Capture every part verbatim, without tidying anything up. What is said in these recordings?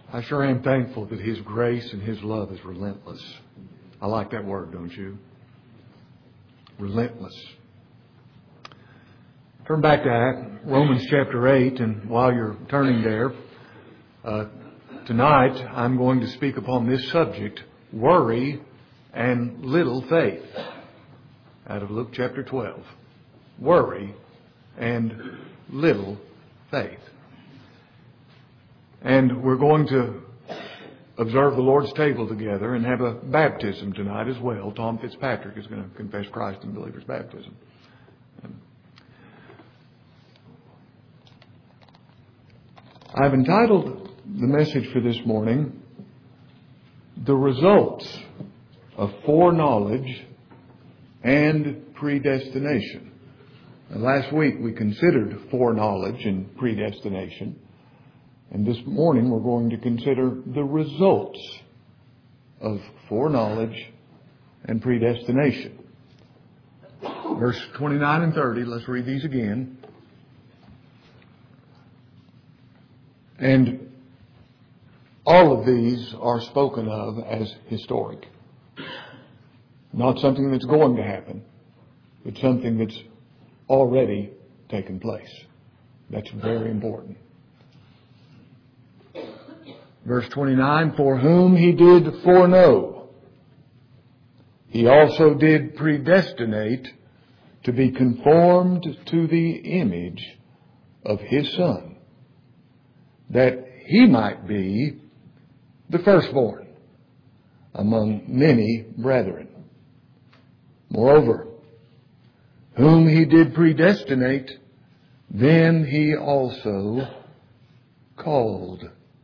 I sure am thankful that His grace and His love is relentless. I like that word, don't you? Relentless. Turn back to Romans chapter eight, and while you're turning there, uh, tonight I'm going to speak upon this subject, worry and little faith, out of Luke chapter twelve. Worry and little faith. And we're going to observe the Lord's table together and have a baptism tonight as well. Tom Fitzpatrick is going to confess Christ in believer's baptism. I've entitled the message for this morning, The Results of Foreknowledge and Predestination. And last week we considered foreknowledge and predestination. And this morning we're going to consider the results of foreknowledge and predestination. Verse twenty-nine and thirty, let's read these again. And all of these are spoken of as historic. Not something that's going to happen, but something that's already taken place. That's very important. Verse twenty-nine, for whom He did foreknow, He also did predestinate to be conformed to the image of His Son, that He might be the firstborn among many brethren. Moreover, whom He did predestinate, them He also called.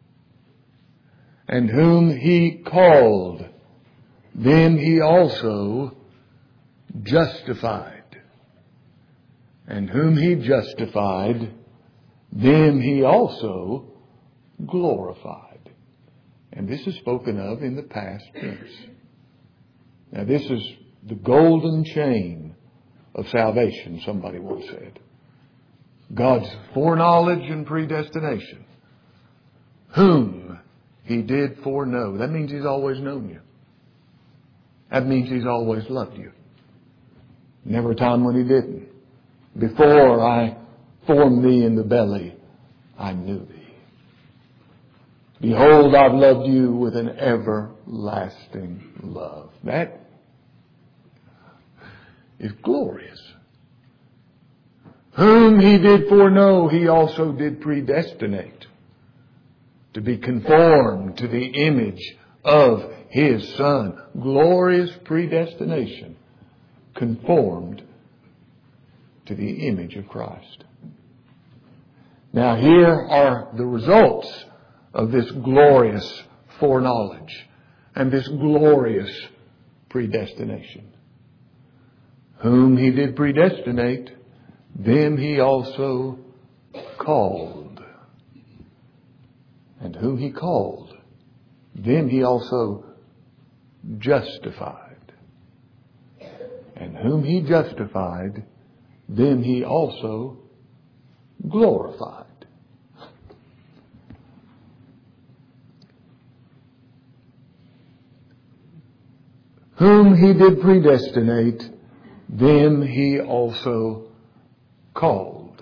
And whom He called, them He also justified. And whom He justified, them He also glorified. And this is spoken of in the past tense. Now this is the golden chain of salvation, somebody once said. God's foreknowledge and predestination. Whom He did foreknow. That means He's always known you. That means He's always loved you. Never a time when He didn't. Before I formed thee in the belly, I knew thee. Behold, I've loved you with an everlasting love. That is glorious. Whom He did foreknow, He also did predestinate to be conformed to the image of His Son. Glorious predestination. Conformed to the image of Christ. Now here are the results of this glorious foreknowledge and this glorious predestination. Whom He did predestinate, them He also called. And whom He called, them He also justified. And whom He justified, them He also glorified. Whom He did predestinate, them He also called.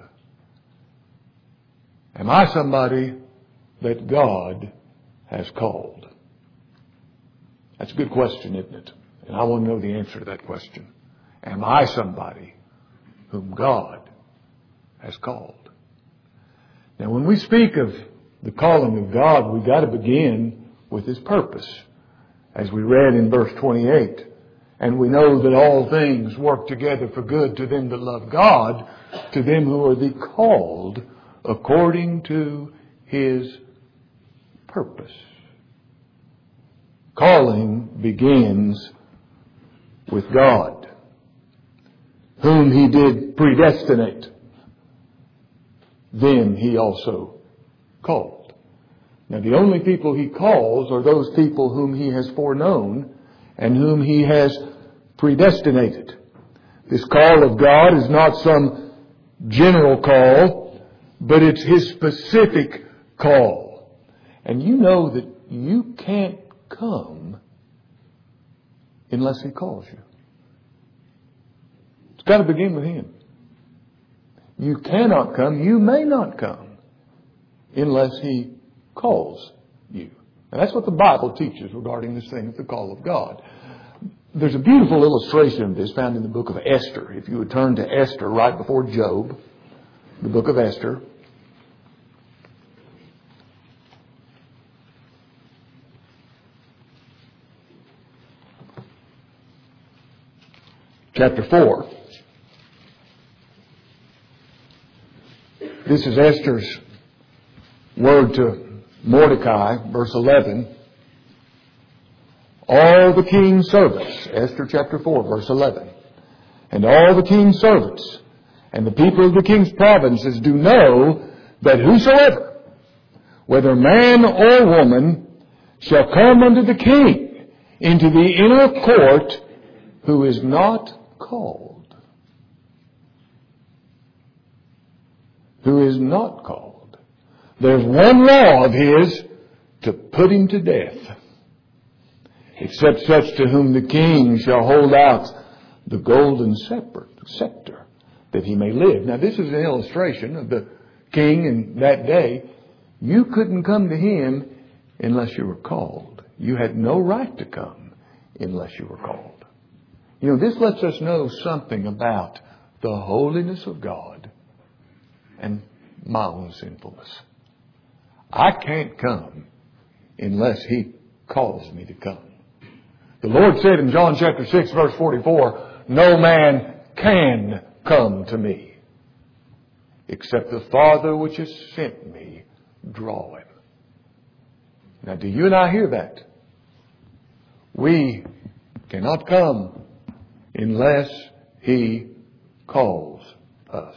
Am I somebody that God has called? That's a good question, isn't it? And I want to know the answer to that question. Am I somebody whom God has called? Now, when we speak of the calling of God, we've got to begin with His purpose. As we read in verse twenty-eight, and we know that all things work together for good to them that love God, to them who are the called according to His purpose. Calling begins with God, whom He did predestinate, them He also called. Now the only people He calls are those people whom He has foreknown and whom He has predestinated. This call of God is not some general call, but it's His specific call. And you know that you can't come unless He calls you. It's got to begin with Him. You cannot come, you may not come unless He calls you. And that's what the Bible teaches regarding this thing of the call of God. There's a beautiful illustration of this found in the book of Esther. If you would turn to Esther right before Job, the book of Esther. Chapter four. This is Esther's word to Mordecai, verse eleven. All the king's servants, Esther chapter four, verse eleven. And all the king's servants and the people of the king's provinces do know that whosoever, whether man or woman, shall come unto the king into the inner court, who is not called. Who is not called. There's one law of His, to put him to death. Except such to whom the king shall hold out the golden scepter, that he may live. Now this is an illustration of the king in that day. You couldn't come to him unless you were called. You had no right to come unless you were called. You know, this lets us know something about the holiness of God and my own sinfulness. I can't come unless He calls me to come. The Lord said in John chapter six, verse forty-four, no man can come to me except the Father which has sent me draw him. Now, do you and I hear that? We cannot come unless He calls us.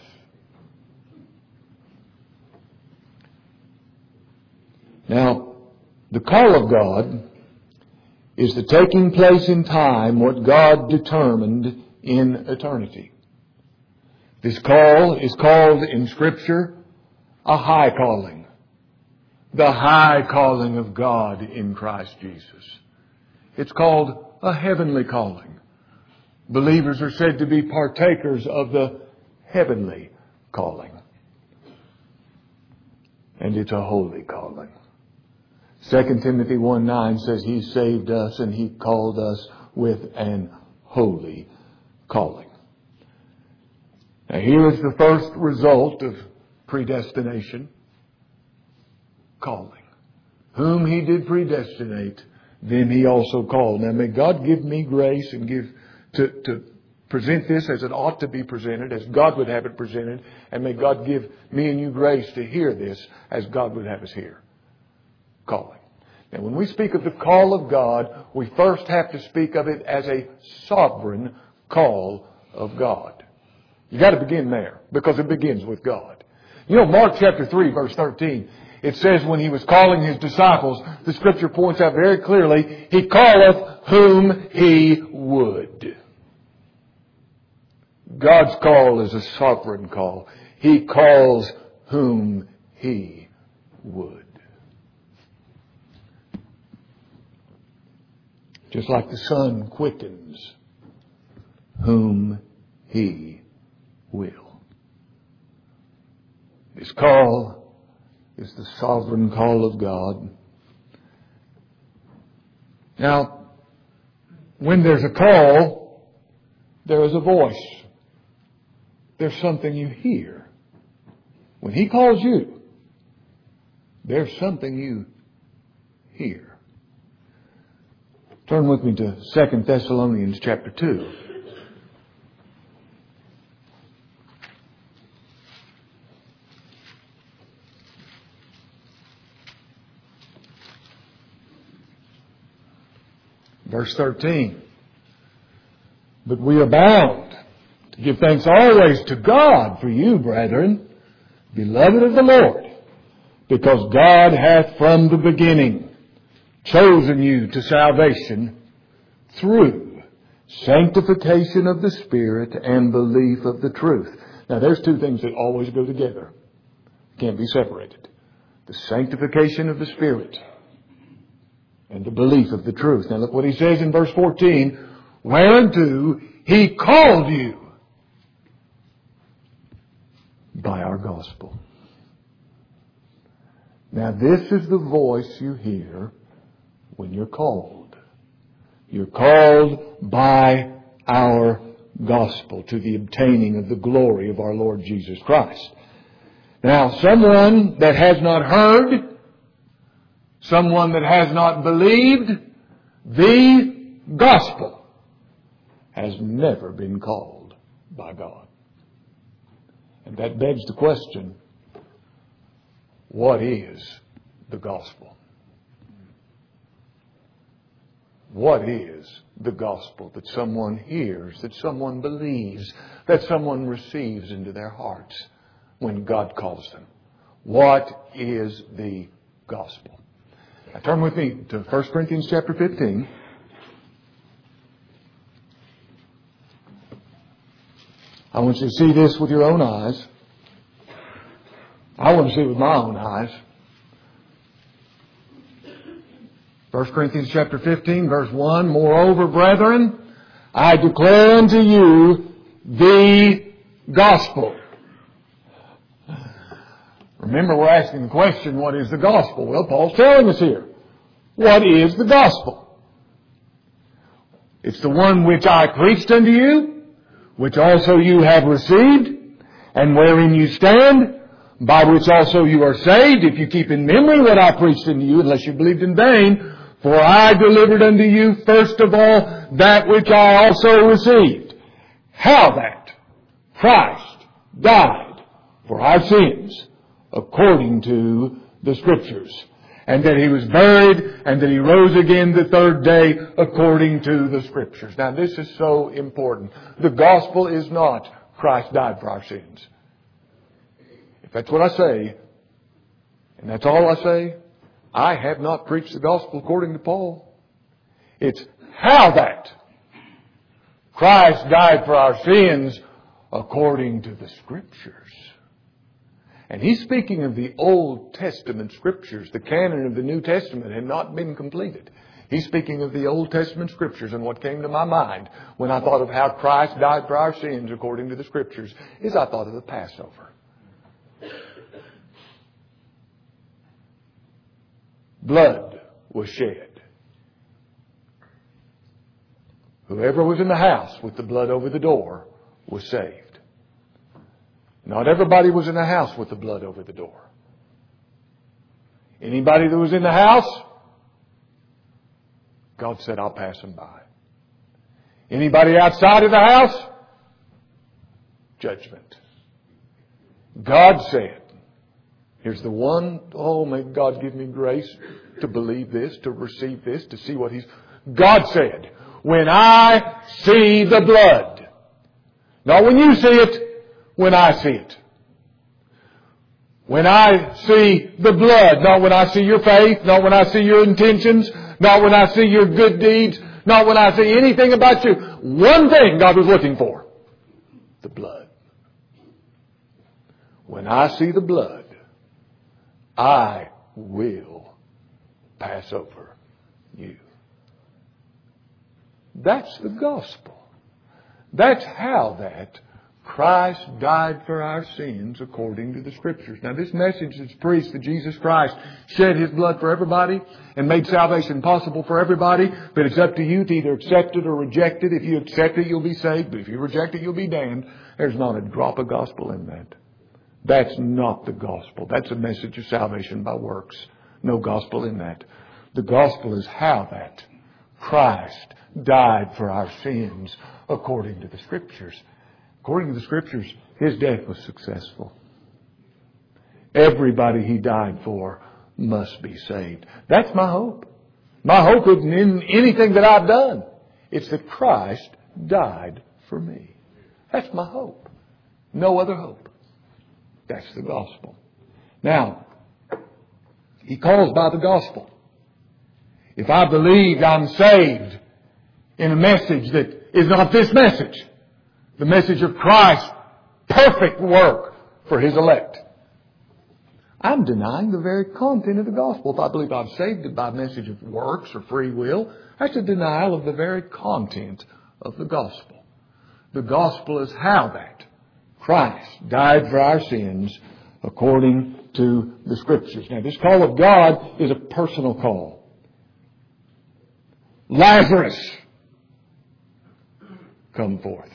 Now, the call of God is the taking place in time what God determined in eternity. This call is called in Scripture a high calling. The high calling of God in Christ Jesus. It's called a heavenly calling. Believers are said to be partakers of the heavenly calling. And it's a holy calling. Second Timothy one nine says He saved us and He called us with an holy calling. Now here is the first result of predestination. Calling. Whom He did predestinate, them He also called. Now may God give me grace and give to, to present this as it ought to be presented, as God would have it presented. And may God give me and you grace to hear this as God would have us hear. Calling. Now when we speak of the call of God, we first have to speak of it as a sovereign call of God. You got to begin there, because it begins with God. You know, Mark chapter three, verse thirteen, it says when He was calling His disciples, the Scripture points out very clearly, He calleth whom He would. God's call is a sovereign call. He calls whom He would. Just like the Son quickens whom He will. His call is the sovereign call of God. Now, when there's a call, there is a voice. There's something you hear. When He calls you, there's something you hear. Turn with me to Second Thessalonians chapter two. Verse thirteen. But we are bound to give thanks always to God for you, brethren, beloved of the Lord, because God hath from the beginning chosen you to salvation through sanctification of the Spirit and belief of the truth. Now there's two things that always go together. Can't be separated. the sanctification of the Spirit, and the belief of the truth. Now look what he says in verse fourteen. Whereunto He called you by our gospel. Now this is the voice you hear when you're called. You're called by our gospel to the obtaining of the glory of our Lord Jesus Christ. Now, someone that has not heard, someone that has not believed the gospel has never been called by God. And that begs the question, what is the gospel? What is the gospel that someone hears, that someone believes, that someone receives into their hearts when God calls them? What is the gospel? Now turn with me to First Corinthians chapter fifteen. I want you to see this with your own eyes. I want to see it with my own eyes. First Corinthians chapter fifteen, verse one. Moreover, brethren, I declare unto you the gospel. Remember, we're asking the question, what is the gospel? Well, Paul's telling us here. What is the gospel? It's the one which I preached unto you, which also you have received, and wherein you stand, by which also you are saved, if you keep in memory what I preached unto you, unless you believed in vain. For I delivered unto you first of all that which I also received. How that Christ died for our sins according to the Scriptures. And that He was buried and that He rose again the third day according to the Scriptures. Now this is so important. The gospel is not Christ died for our sins. If that's what I say, and that's all I say, I have not preached the gospel according to Paul. It's how that Christ died for our sins according to the Scriptures. And he's speaking of the Old Testament Scriptures. The canon of the New Testament had not been completed. He's speaking of the Old Testament Scriptures. And what came to my mind when I thought of how Christ died for our sins according to the Scriptures is I thought of the Passover. Blood was shed. Whoever was in the house with the blood over the door was saved. Not everybody was in the house with the blood over the door. Anybody that was in the house, God said, I'll pass them by. Anybody outside of the house, judgment. God said, here's the one, oh may God give me grace to believe this, to receive this, to see what He's... God said, when I see the blood, not when you see it, when I see it. When I see the blood, not when I see your faith, not when I see your intentions, not when I see your good deeds, not when I see anything about you. One thing God was looking for, the blood. When I see the blood, I will pass over you. That's the gospel. That's how that Christ died for our sins according to the Scriptures. Now this message is preached that Jesus Christ shed His blood for everybody and made salvation possible for everybody. But it's up to you to either accept it or reject it. If you accept it, you'll be saved. But if you reject it, you'll be damned. There's not a drop of gospel in that. That's not the gospel. That's a message of salvation by works. No gospel in that. The gospel is how that Christ died for our sins according to the Scriptures. According to the Scriptures, His death was successful. Everybody He died for must be saved. That's my hope. My hope isn't in anything that I've done. It's that Christ died for me. That's my hope. No other hope. That's the gospel. Now, He calls by the gospel. If I believe I'm saved in a message that is not this message, the message of Christ's perfect work for His elect, I'm denying the very content of the gospel. If I believe I'm saved by a message of works or free will, that's a denial of the very content of the gospel. The gospel is how that Christ died for our sins according to the Scriptures. Now, this call of God is a personal call. Lazarus, come forth.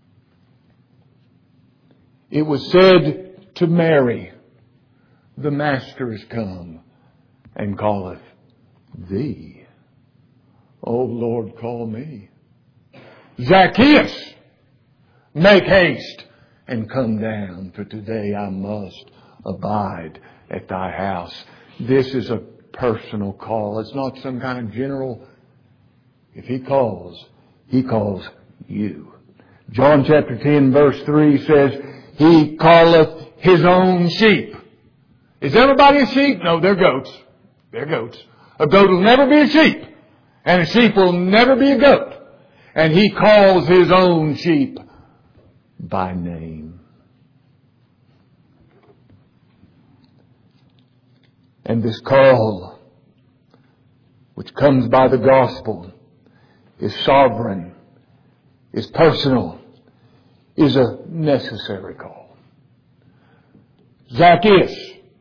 It was said to Mary, the Master is come and calleth thee. O Lord, call me. Zacchaeus, make haste and come down, for today I must abide at thy house. This is a personal call. It's not some kind of general. If He calls, He calls you. John chapter ten verse three says, He calleth His own sheep. Is everybody a sheep? No, they're goats. They're goats. A goat will never be a sheep. And a sheep will never be a goat. And He calls His own sheep by name. And this call, which comes by the gospel, is sovereign, is personal, is a necessary call. Zacchaeus,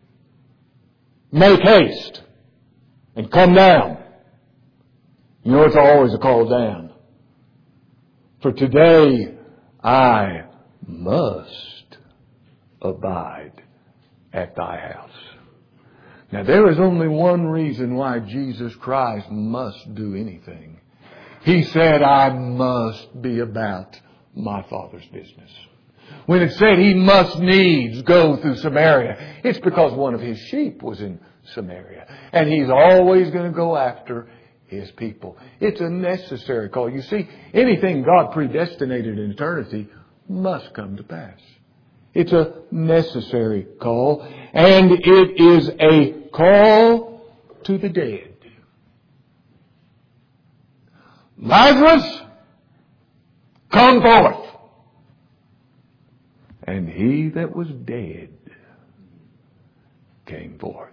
make haste and come down. You know, it's always a call down. For today I must abide at thy house. Now, there is only one reason why Jesus Christ must do anything. He said, I must be about my Father's business. When it said He must needs go through Samaria, it's because one of His sheep was in Samaria. And He's always going to go after His people. It's a necessary call. You see, anything God predestinated in eternity must come to pass. It's a necessary call, and it is a call to the dead. Lazarus, come forth. And he that was dead came forth.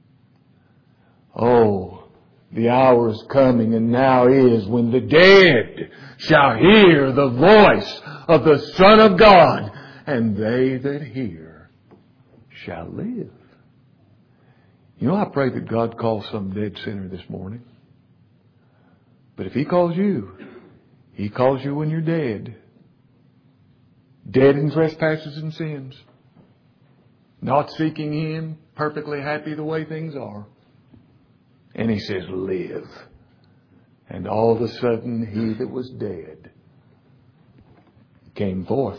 Oh, the hour is coming, and now is, when the dead shall hear the voice of the Son of God, and they that hear shall live. You know, I pray that God calls some dead sinner this morning. But if He calls you, He calls you when you're dead. Dead in trespasses and sins. Not seeking Him, perfectly happy the way things are. And He says, live. And all of a sudden, he that was dead came forth.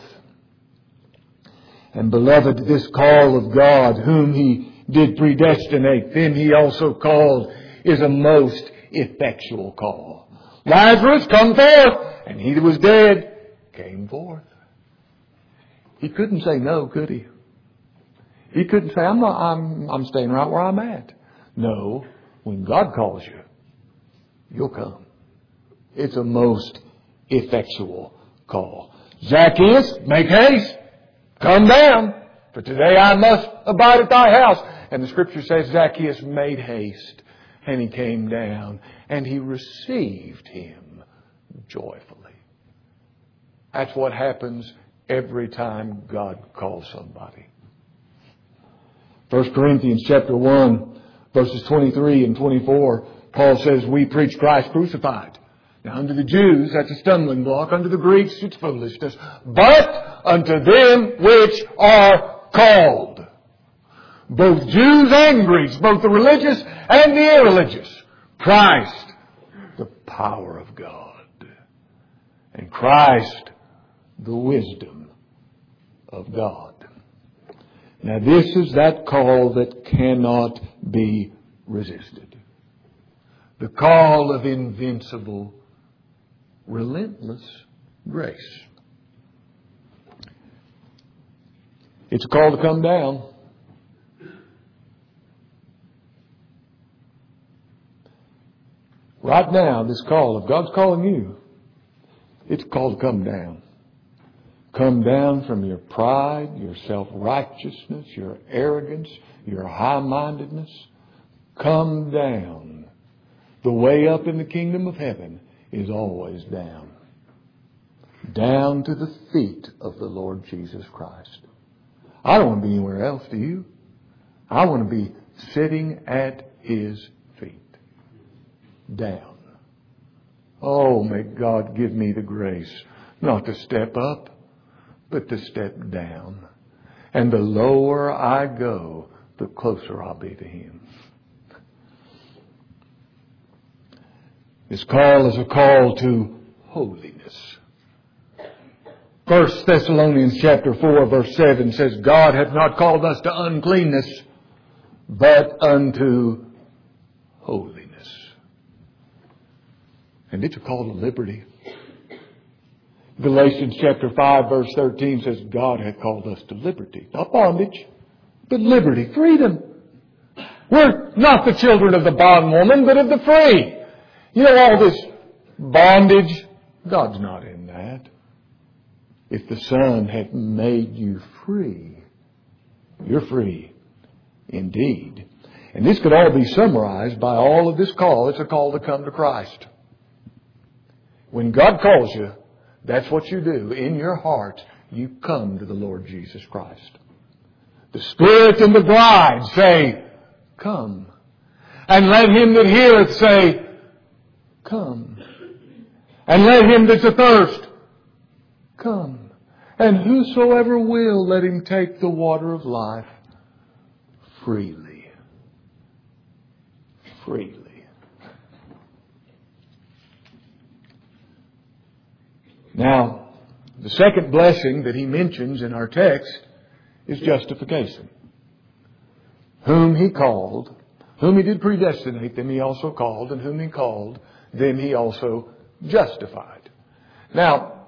And beloved, this call of God, whom He did predestinate, then He also called, is a most effectual call. Lazarus, come forth! And he that was dead came forth. He couldn't say no, could He? He couldn't say, I'm not, I'm, I'm staying right where I'm at. No, when God calls you, you'll come. It's a most effectual call. Zacchaeus, make haste. Come down, for today I must abide at thy house. And the Scripture says Zacchaeus made haste, and he came down, and he received Him joyfully. That's what happens every time God calls somebody. First Corinthians chapter one, verses twenty-three and twenty-four, Paul says, we preach Christ crucified. Now unto the Jews, that's a stumbling block. Unto the Greeks, it's foolishness. But unto them which are called, both Jews and Greeks, both the religious and the irreligious, Christ, the power of God. And Christ, the wisdom of God. Now this is that call that cannot be resisted. The call of invincible, relentless grace. It's a call to come down. Right now, this call, if God's calling you, it's a call to come down. Come down from your pride, your self-righteousness, your arrogance, your high-mindedness. Come down. The way up in the kingdom of heaven is always down. Down to the feet of the Lord Jesus Christ. I don't want to be anywhere else, do you? I want to be sitting at His feet. Down. Oh, may God give me the grace not to step up, but to step down. And the lower I go, the closer I'll be to Him. This call is a call to holiness. First Thessalonians chapter four verse seven says, God hath not called us to uncleanness, but unto holiness. And it's a call to liberty. Galatians chapter five verse thirteen says, God hath called us to liberty. Not bondage, but liberty, freedom. We're not the children of the bondwoman, but of the free. You know, all this bondage, God's not in that. If the Son hath made you free, you're free indeed. And this could all be summarized by all of this call. It's a call to come to Christ. When God calls you, that's what you do. In your heart, you come to the Lord Jesus Christ. The Spirit and the bride say, come. And let him that heareth say, come. And let him that's athirst, come. And whosoever will, let him take the water of life freely. Freely. Now, the second blessing that he mentions in our text is justification. Whom he called, whom he did predestinate, them he also called, and whom he called, them he also justified. Now,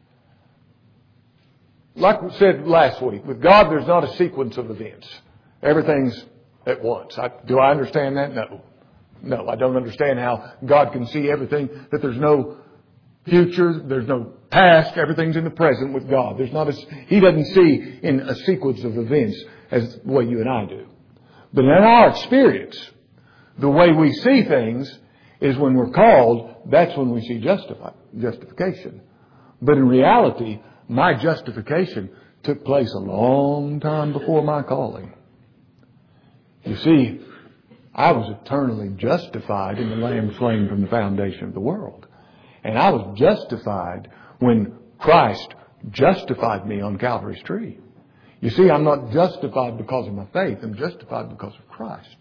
like we said last week, with God there's not a sequence of events. Everything's at once. I, do I understand that? No. No, I don't understand how God can see everything, that there's no future, there's no past, everything's in the present with God. There's not a, He doesn't see in a sequence of events as the way you and I do. But in our experience, the way we see things is when we're called, that's when we see justify, justification. But in reality, my justification took place a long time before my calling. You see, I was eternally justified in the Lamb slain from the foundation of the world. And I was justified when Christ justified me on Calvary's tree. You see, I'm not justified because of my faith. I'm justified because of Christ.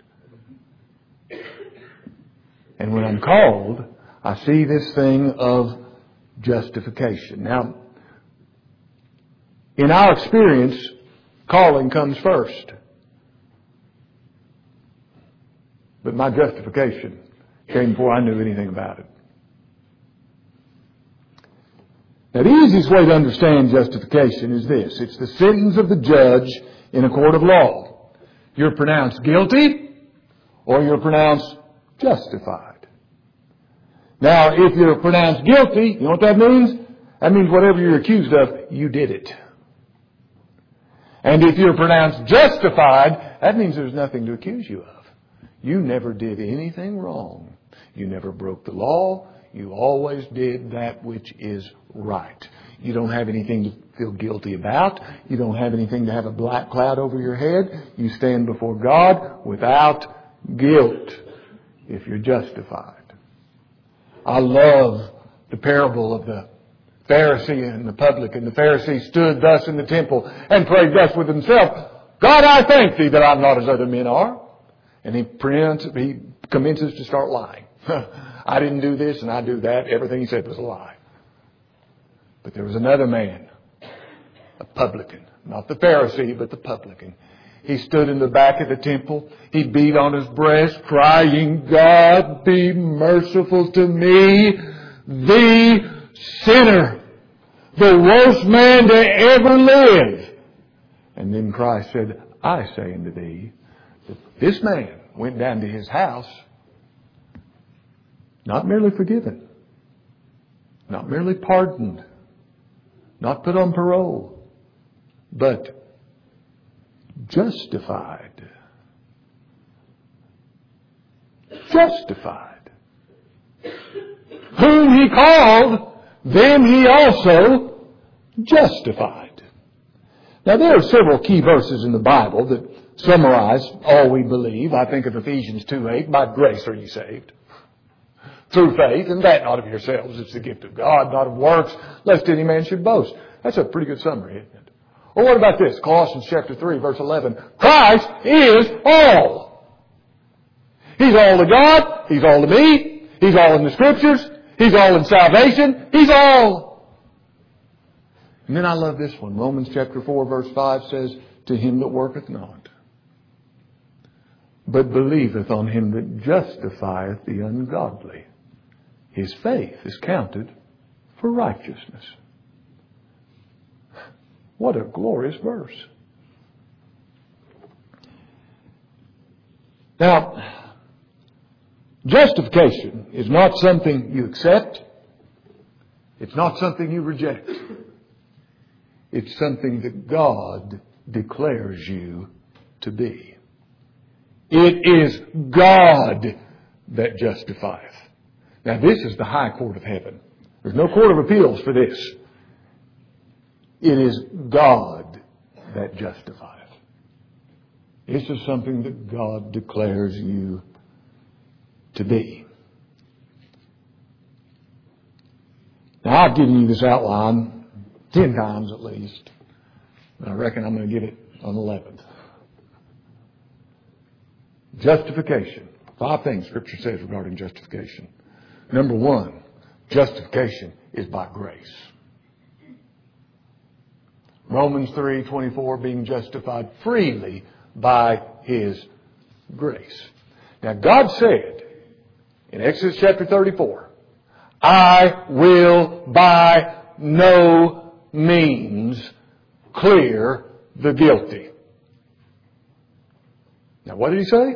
And when I'm called, I see this thing of justification. Now, in our experience, calling comes first. But my justification came before I knew anything about it. Now, the easiest way to understand justification is this. It's the sentence of the judge in a court of law. You're pronounced guilty or you're pronounced justified. Now, if you're pronounced guilty, you know what that means? That means whatever you're accused of, you did it. And if you're pronounced justified, that means there's nothing to accuse you of. You never did anything wrong. You never broke the law. You always did that which is right. You don't have anything to feel guilty about. You don't have anything to have a black cloud over your head. You stand before God without guilt if you're justified. I love the parable of the Pharisee and the publican. The Pharisee stood thus in the temple and prayed thus with himself, God, I thank thee that I'm not as other men are. And he, he commences to start lying. I didn't do this and I do that. Everything he said was a lie. But there was another man, a publican, not the Pharisee, but the publican. He stood in the back of the temple. He beat on his breast, crying, God, be merciful to me, the sinner, the worst man to ever live. And then Christ said, I say unto thee, that this man went down to his house, not merely forgiven, not merely pardoned, Not put on parole, but justified. Justified. Whom He called, them He also justified. Now there are several key verses in the Bible that summarize all we believe. I think of Ephesians two eight, by grace are you saved, through faith, and that not of yourselves. It's the gift of God, not of works, lest any man should boast. That's a pretty good summary, isn't it? Or what about this? Colossians chapter three, verse eleven. Christ is all. He's all to God. He's all to me. He's all in the Scriptures. He's all in salvation. He's all. And then I love this one. Romans chapter four, verse five says, to him that worketh not, but believeth on him that justifieth the ungodly, his faith is counted for righteousness. What a glorious verse. Now, justification is not something you accept. It's not something you reject. It's something that God declares you to be. It is God that justifieth. Now this is the high court of heaven. There's no court of appeals for this. It is God that justifieth. This is something that God declares you to be. Now I've given you this outline ten times at least. But I reckon I'm going to give it on the eleventh. Justification. Five things Scripture says regarding justification. Number one, justification is by grace. Romans three twenty-four, being justified freely by His grace. Now God said in Exodus chapter thirty-four, I will by no means clear the guilty. Now what did He say?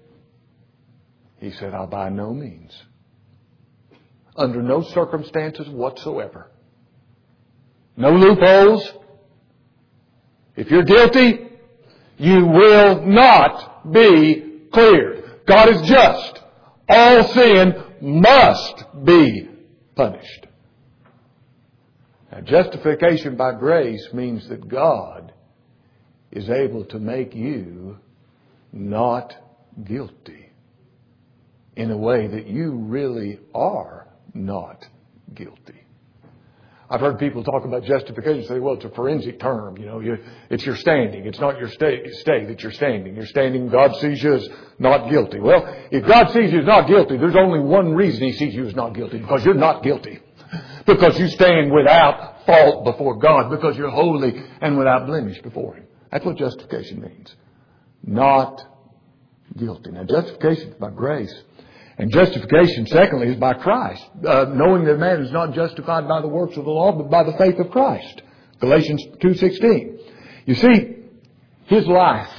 He said, I by no means. Under no circumstances whatsoever. No loopholes. If you're guilty, you will not be cleared. God is just. All sin must be punished. Now, justification by grace means that God is able to make you not guilty in a way that you really are not guilty. I've heard people talk about justification, say, well, it's a forensic term. You know, you, it's your standing. It's not your state, state, it's your standing. Your standing, God sees you as not guilty. Well, if God sees you as not guilty, there's only one reason He sees you as not guilty, because you're not guilty. Because you stand without fault before God, because you're holy and without blemish before Him. That's what justification means. Not guilty. Now, justification is by grace. And justification, secondly, is by Christ. Uh, knowing that man is not justified by the works of the law, but by the faith of Christ. Galatians two sixteen. You see, His life,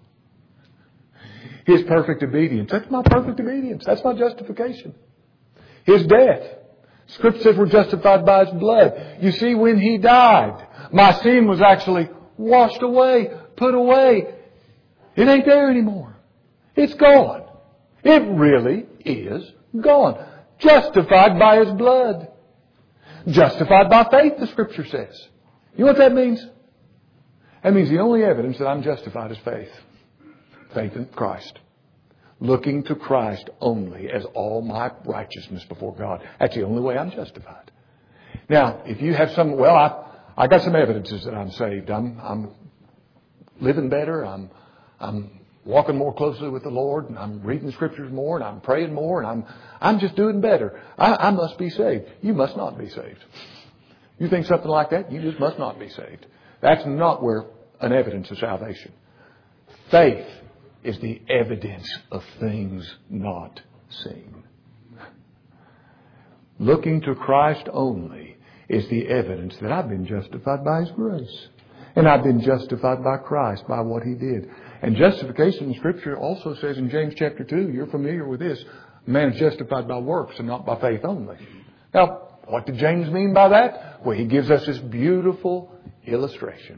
His perfect obedience, that's my perfect obedience. That's my justification. His death. Scripture says we're justified by His blood. You see, when He died, my sin was actually washed away, put away. It ain't there anymore. It's gone. It really is gone. Justified by His blood. Justified by faith, the Scripture says. You know what that means? That means the only evidence that I'm justified is faith. Faith in Christ. Looking to Christ only as all my righteousness before God. That's the only way I'm justified. Now, if you have some, well, I, I got some evidences that I'm saved. I'm, I'm living better. I'm, I'm walking more closely with the Lord, and I'm reading the Scriptures more, and I'm praying more, and I'm, I'm just doing better. I, I must be saved. You must not be saved. You think something like that, you just must not be saved. That's not where an evidence of salvation. Faith is the evidence of things not seen. Looking to Christ only is the evidence that I've been justified by His grace. And I've been justified by Christ, by what He did. And justification in Scripture also says in James chapter two, you're familiar with this, man is justified by works and not by faith only. Now, What did James mean by that? Well, he gives us this beautiful illustration.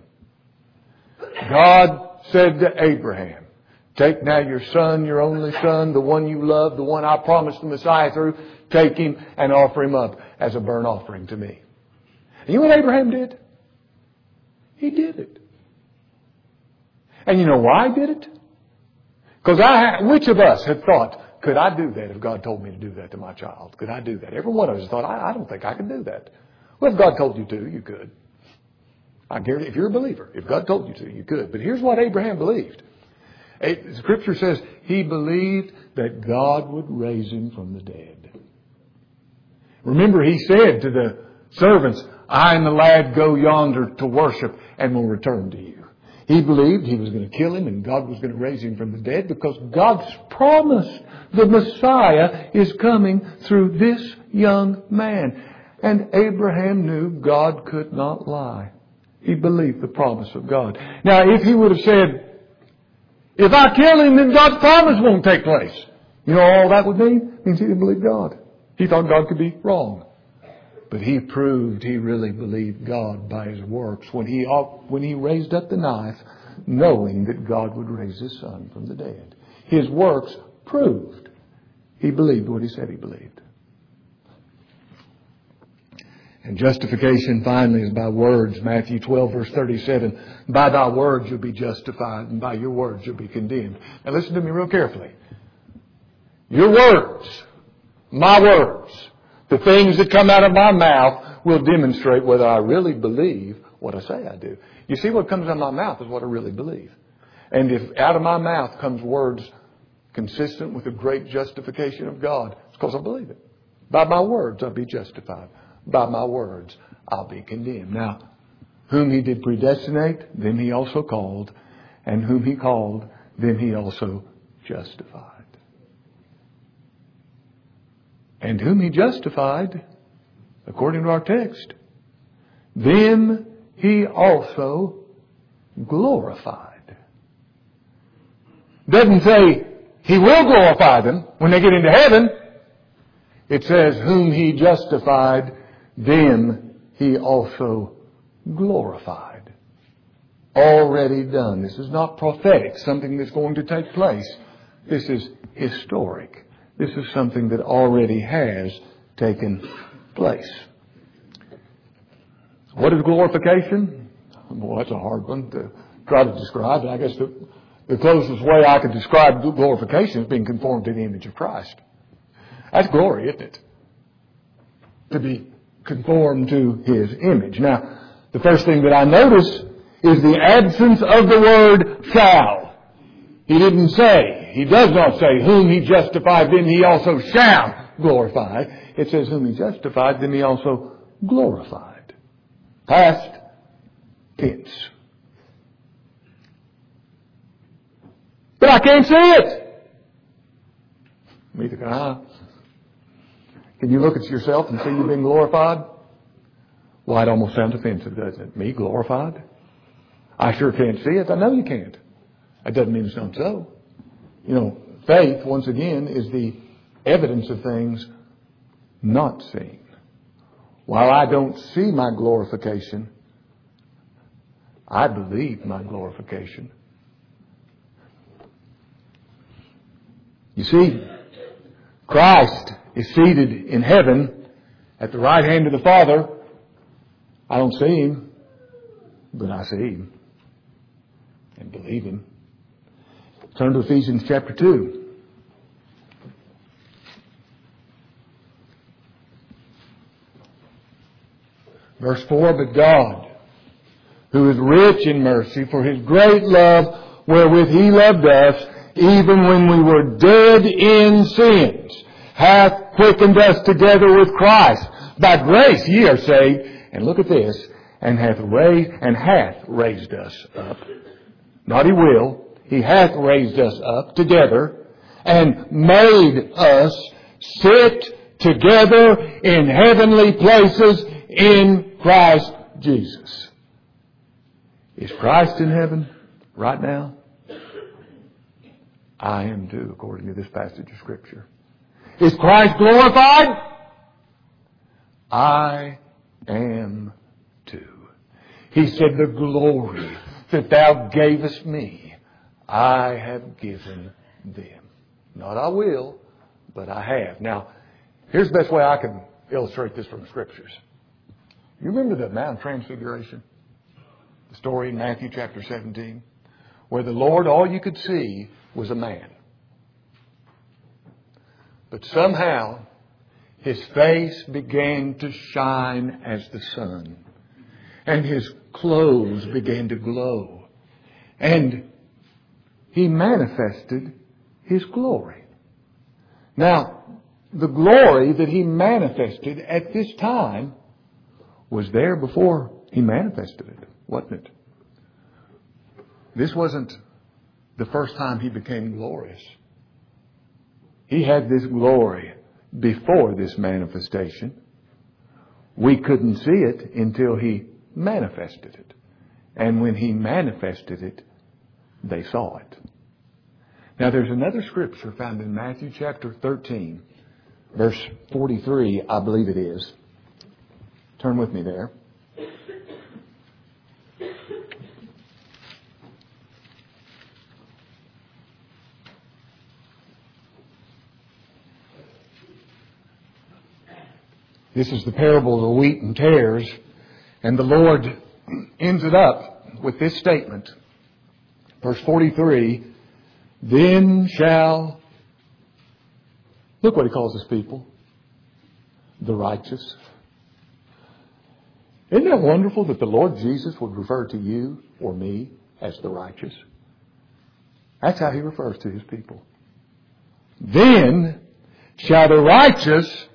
God said to Abraham, take now your son, your only son, the one you love, the one I promised the Messiah through, take him and offer him up as a burnt offering to me. And you know what Abraham did? He did it. And you know why he did it? Because I, which of us had thought, could I do that if God told me to do that to my child? Could I do that? Every one of us thought, I, I don't think I can do that. Well, if God told you to, you could. I guarantee, if you're a believer, if God told you to, you could. But here's what Abraham believed. Scripture says he believed that God would raise him from the dead. Remember, he said to the servants, I and the lad go yonder to worship and will return to you. He believed he was going to kill him and God was going to raise him from the dead because God's promise, the Messiah, is coming through this young man. And Abraham knew God could not lie. He believed the promise of God. Now, if he would have said, if I kill him, then God's promise won't take place. You know all that would mean? It means he didn't believe God. He thought God could be wrong. But he proved he really believed God by his works when he, when he raised up the knife, knowing that God would raise his son from the dead. His works proved he believed what he said he believed. And justification finally is by words. Matthew twelve verse thirty-seven. By thy words you'll be justified, and by your words you'll be condemned. Now listen to me real carefully. Your words, my words, the things that come out of my mouth will demonstrate whether I really believe what I say I do. You see, what comes out of my mouth is what I really believe. And if out of my mouth comes words consistent with the great justification of God, it's because I believe it. By my words I'll be justified. By my words I'll be condemned. Now, whom he did predestinate, them he also called. And whom he called, them he also justified. And whom he justified, according to our text, them he also glorified. Doesn't say he will glorify them when they get into heaven. It says whom he justified, them he also glorified. Already done. This is not prophetic, something that's going to take place. This is historic. This is something that already has taken place. What is glorification? Well, that's a hard one to try to describe. I guess the, the closest way I could describe glorification is being conformed to the image of Christ. That's glory, isn't it? To be conformed to His image. Now, the first thing that I notice is the absence of the word shall. He didn't say. He does not say, whom he justified, then he also shall glorify. It says, whom he justified, then he also glorified. Past tense. But I can't see it. Neither can I. Can you look at yourself and see you being glorified? Well, it almost sounds offensive, doesn't it? Me glorified? I sure can't see it. I know you can't. That doesn't mean it's not so. You know, faith, once again, is the evidence of things not seen. While I don't see my glorification, I believe my glorification. You see, Christ is seated in heaven at the right hand of the Father. I don't see Him, but I see Him and believe Him. Turn to Ephesians chapter two. Verse four, but God, who is rich in mercy, for His great love wherewith He loved us, even when we were dead in sins, hath quickened us together with Christ. By grace ye are saved. And look at this, and hath raised and hath raised us up. Not He will. He hath raised us up together and made us sit together in heavenly places in Christ Jesus. Is Christ in heaven right now? I am too, according to this passage of Scripture. Is Christ glorified? I am too. He said, the glory that thou gavest me, I have given them. Not I will, but I have. Now, here's the best way I can illustrate this from the Scriptures. You remember the Mount of Transfiguration? The story in Matthew chapter seventeen? Where the Lord, all you could see was a man. But somehow, His face began to shine as the sun. And His clothes began to glow. And He manifested His glory. Now, the glory that He manifested at this time was there before He manifested it, wasn't it? This wasn't the first time He became glorious. He had this glory before this manifestation. We couldn't see it until He manifested it. And when He manifested it, they saw it. Now there's another scripture found in Matthew chapter thirteen, verse forty-three, I believe it is. Turn with me there. This is the parable of the wheat and tares. And the Lord ends it up with this statement. Verse forty-three, then shall, look what He calls His people, the righteous. Isn't that wonderful that the Lord Jesus would refer to you or me as the righteous? That's how He refers to His people. Then shall the righteous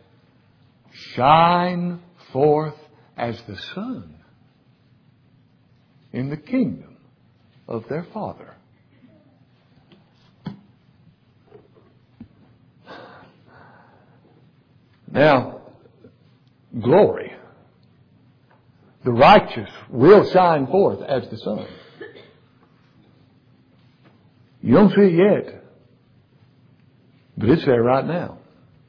shine forth as the sun in the kingdom of their Father. Now, glory. The righteous will shine forth as the sun. You don't see it yet, but it's there right now.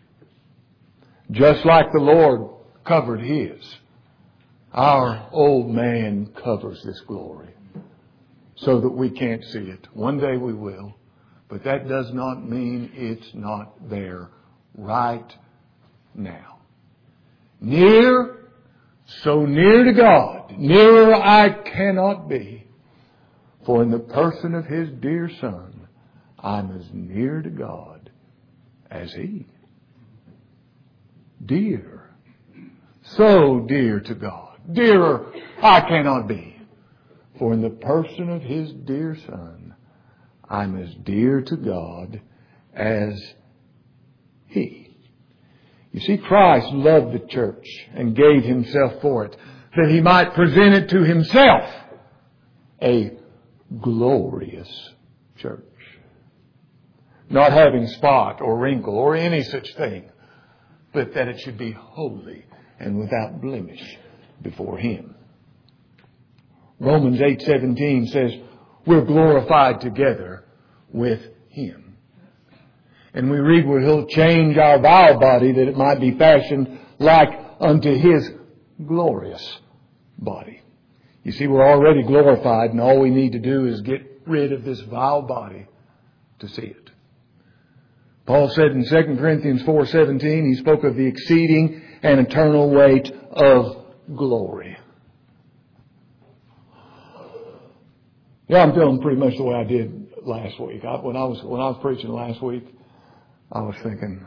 Just like the Lord covered His, our old man covers this glory so that we can't see it. One day we will, but that does not mean it's not there right now. Near, so near to God, nearer I cannot be. For in the person of His dear Son, I'm as near to God as He. Dear. So dear to God. Dearer I cannot be. For in the person of His dear Son, I'm as dear to God as He. You see, Christ loved the church and gave Himself for it, that He might present it to Himself a glorious church, not having spot or wrinkle or any such thing, but that it should be holy and without blemish before Him. Romans eight seventeen says, we're glorified together with Him. And we read where He'll change our vile body that it might be fashioned like unto His glorious body. You see, we're already glorified, and all we need to do is get rid of this vile body to see it. Paul said in Second Corinthians four seventeen, he spoke of the exceeding and eternal weight of glory. Yeah, I'm feeling pretty much the way I did last week. I, when I was when I was preaching last week, I was thinking,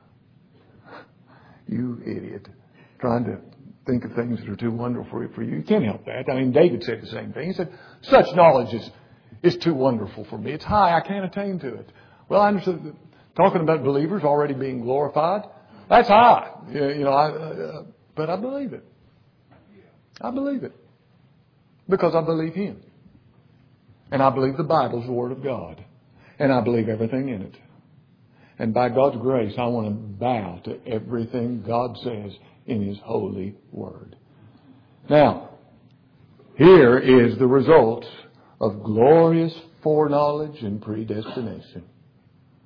you idiot, trying to think of things that are too wonderful for you. You can't help that. I mean, David said the same thing. He said, such knowledge is, is too wonderful for me. It's high. I can't attain to it. Well, I understood that talking about believers already being glorified, that's high. You know, I, uh, but I believe it. I believe it. Because I believe Him. And I believe the Bible's the Word of God. And I believe everything in it. And by God's grace, I want to bow to everything God says in His holy Word. Now, here is the result of glorious foreknowledge and predestination.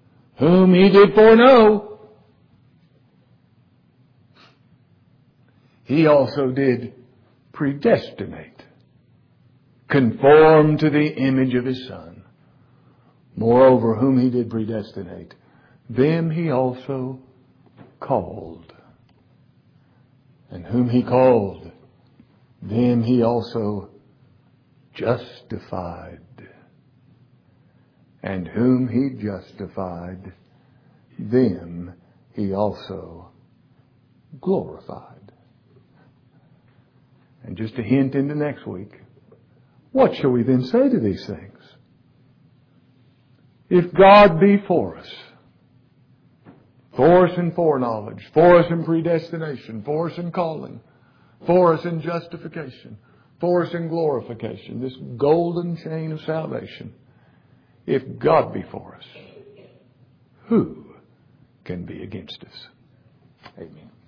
Whom He did foreknow, He also did predestinate, conform to the image of His Son. Moreover, whom He did predestinate, them He also called. And whom He called, them He also justified. And whom He justified, them He also glorified. And just a hint into next week, what shall we then say to these things? If God be for us, for us in foreknowledge, for us in predestination, for us in calling, for us in justification, for us in glorification, this golden chain of salvation, if God be for us, who can be against us? Amen.